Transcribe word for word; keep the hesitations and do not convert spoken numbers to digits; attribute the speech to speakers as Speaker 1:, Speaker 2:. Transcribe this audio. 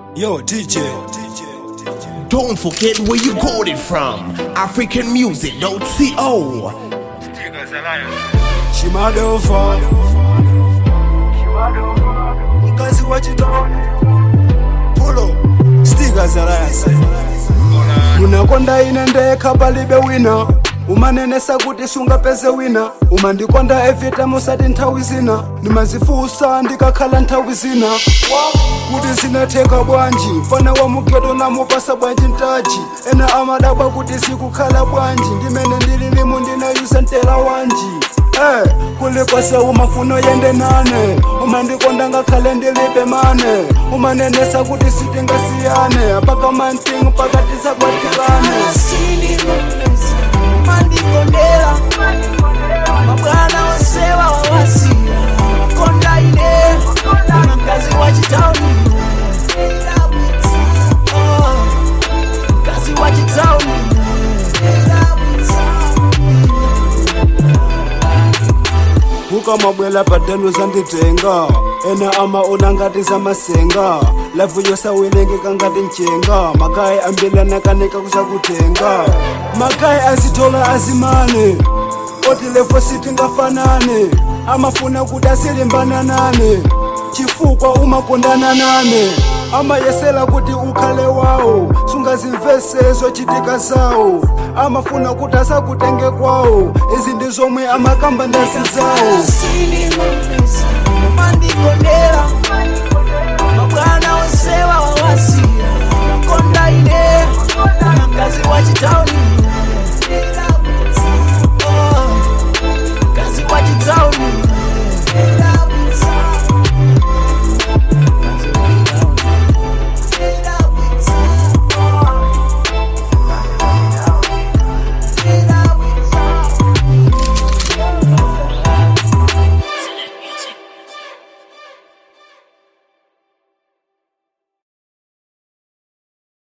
Speaker 1: Yo, D J.
Speaker 2: Don't forget where you got it from. African Music dot co.
Speaker 1: Shimadova. Mkazi wa chitoni. Pulo. Stickers alliance. Unakonda inendeka palibe wina. Umanenesa kuti sungapeze wina. Umandikonda evita musati nthawi zina. Nimazifusa ndikakhala nthawi zina. Kuti zinatheka bwanji fana wa mugeto namupasa bwanji ntaji. Ena amadabwa kuti zikukhala bwanji. Ndimene ndililimu ndinayusa ntela wanji. Eh, kuli kwase umafuno yende nane. Umandikonda ngakhale ndilibe mane. Umanenesa kuti sitingasiyane. Apaka manting pakati sakwatikane.
Speaker 3: Mandikondela mabwana wasewa wawasia makonda ine mkazi wa chitauni mkazi wa chitauni
Speaker 1: Huka mabwela patenu zanditenga. Ena ama unangati za masenga. Lavu yosa wilenge kangati nchenga. Makai ambila nakanika kusakutenga. Makai azitola azimane. Oti levo sitinga fanane. Amafuna kudasili mbananane. Chifukwa umakondana nane. Ama yesela kuti ukhale wao. Sungazimvese zochitika zawo. Amafuna kutasa kutenge kwao. Izi ndizomwe amakamba ndasi zawo.
Speaker 3: Mandikondela